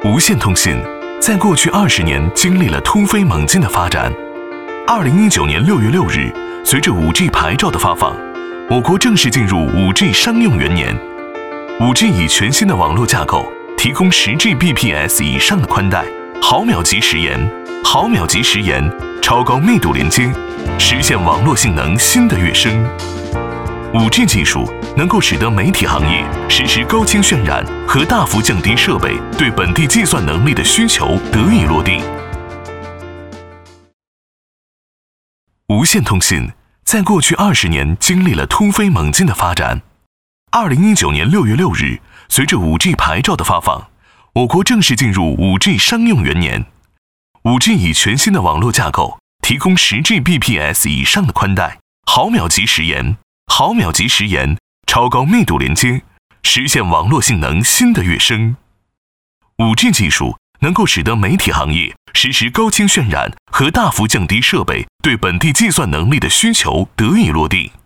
无线通信在过去20年经历了突飞猛进的发展。2019年6月6日，随着 5G 牌照的发放，我国正式进入 5G 商用元年。5G 以全新的网络架构，提供10Gbps 以上的宽带，毫秒级时延、毫秒级时延、超高密度连接，实现网络性能新的跃升。5G 技术能够使得媒体行业实施高清渲染和大幅降低设备对本地计算能力的需求得以落地。无线通信在过去20年经历了突飞猛进的发展。2019年6月6日，随着 5G 牌照的发放，我国正式进入 5G 商用元年。5G 以全新的网络架构，提供10Gbps 以上的宽带，毫秒级时延、毫秒级时延、超高密度连接，实现网络性能新的跃升。5G 技术能够使得媒体行业实施高清渲染和大幅降低设备对本地计算能力的需求得以落地。